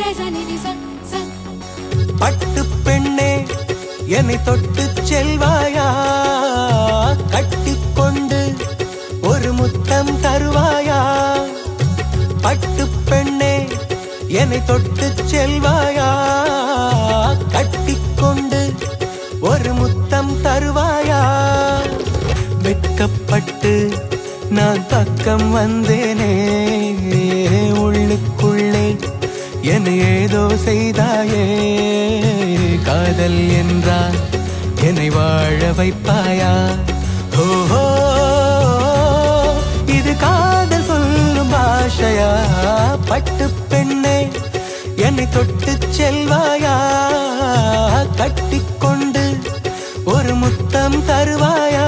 பட்டு பெண்ணே என்னை தொட்டு செல்வாயா கட்டிக்கொண்டு ஒரு முத்தம் தருவாயா பட்டு பெண்ணே என்னை தொட்டு செல்வாயா கட்டிக்கொண்டு ஒரு முத்தம் தருவாயா வெட்கப்பட்டு நான் பக்கம் வந்தேனே உள்ளுக்குள்ளே என்னை ஏதோ செய்தாயே காதல் என்றால் என்னை வாழ வைப்பாயா ஓஹோ இது காதல் சொல்லும் பாஷையா பட்டு பெண்ணே என்னை தொட்டு செல்வாயா கட்டிக்கொண்டு ஒரு முத்தம் தருவாயா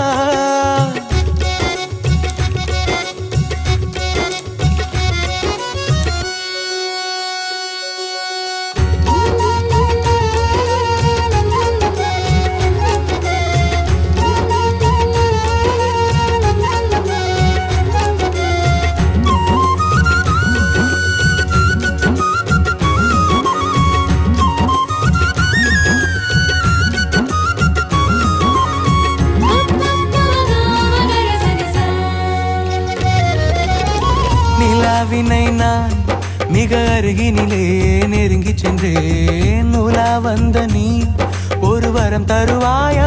நிலாவினை நான் மிக அருகினிலே நெருங்கி சென்றேன் நூலா வந்த நீ ஒரு வரம் தருவாயா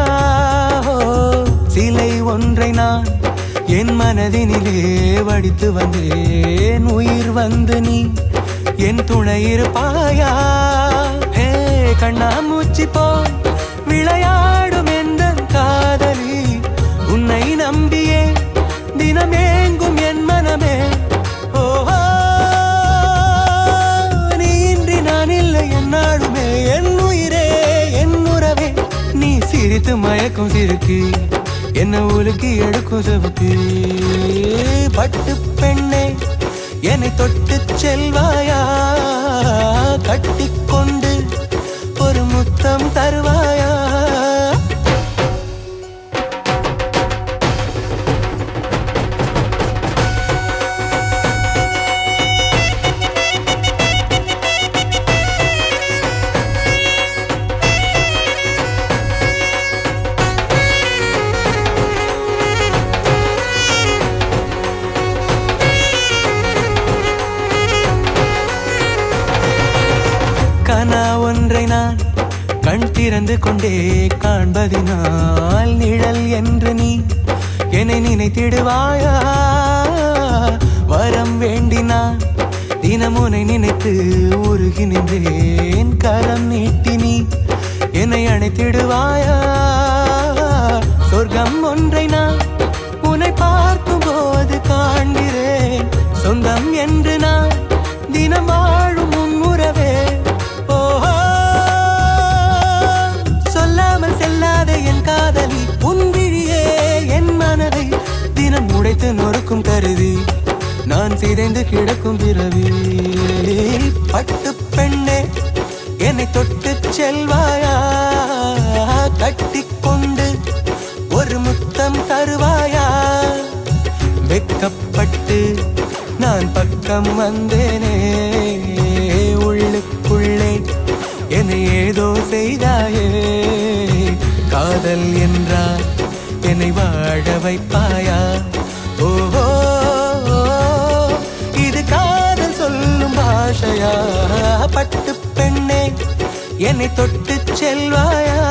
சிலை ஒன்றை நான் என் மனதினிலே வடித்து வந்தேன் உயிர் வந்து நீ என் துணை இருப்பாயா ஹே கண்ணாமூச்சி போல் விளையாடும் எந்த காதலி உன்னை நம்பியே தினமேங்கும் என் மனமே நீ இன்றி நான் இல்லை என்னாலுமே என் உயிரே என் உறவே நீ சிரித்து மயக்கும் சிறுக்கு என்ன உலுக்கி எடுக்கும் சிவக்கு பட்டு பெண்ணே என்னை தொட்டு செல்வாயா கட்டிக்கொண்டு ஒரு முத்தம் தருவாயா கனா ஒன்றை நான் கண் திறந்து கொண்டே காண்பதினால் நிழல் என்று நீ என்னை நினைத்திடுவாயா வரம் வேண்டினான் தினமுனை நினைத்து உருகி நின்றேன் கரம் நீட்டி நீ என்னை அணைத்திடுவாயா சொர்க்கம் ஒன்றை நான் உன்னை பார்க்கும் போது காண்கிறேன் சொந்தம் என்று நான் தினம் வாழும் முன்முறவே என் காதலி உன் விழியே என் மனதை தினம் உடைத்து நொறுக்கும் கருதி நான் சிதைந்து கிடக்கும் பிறவி பட்டு பெண்ணே என்னை தொட்டு செல்வாயா கட்டிக்கொண்டு ஒரு முத்தம் தருவாயா வெட்கப்பட்டு நான் பக்கம் வந்தேனே உள்ளுக்குள்ளே என்னை ஏதோ செய்தாயே காதல் என்றால் என்னை வாழ வைப்பாயா ஓஹோ இது காதல் சொல்லும் பாஷையா பட்டு பெண்ணே என்னை தொட்டு செல்வாயா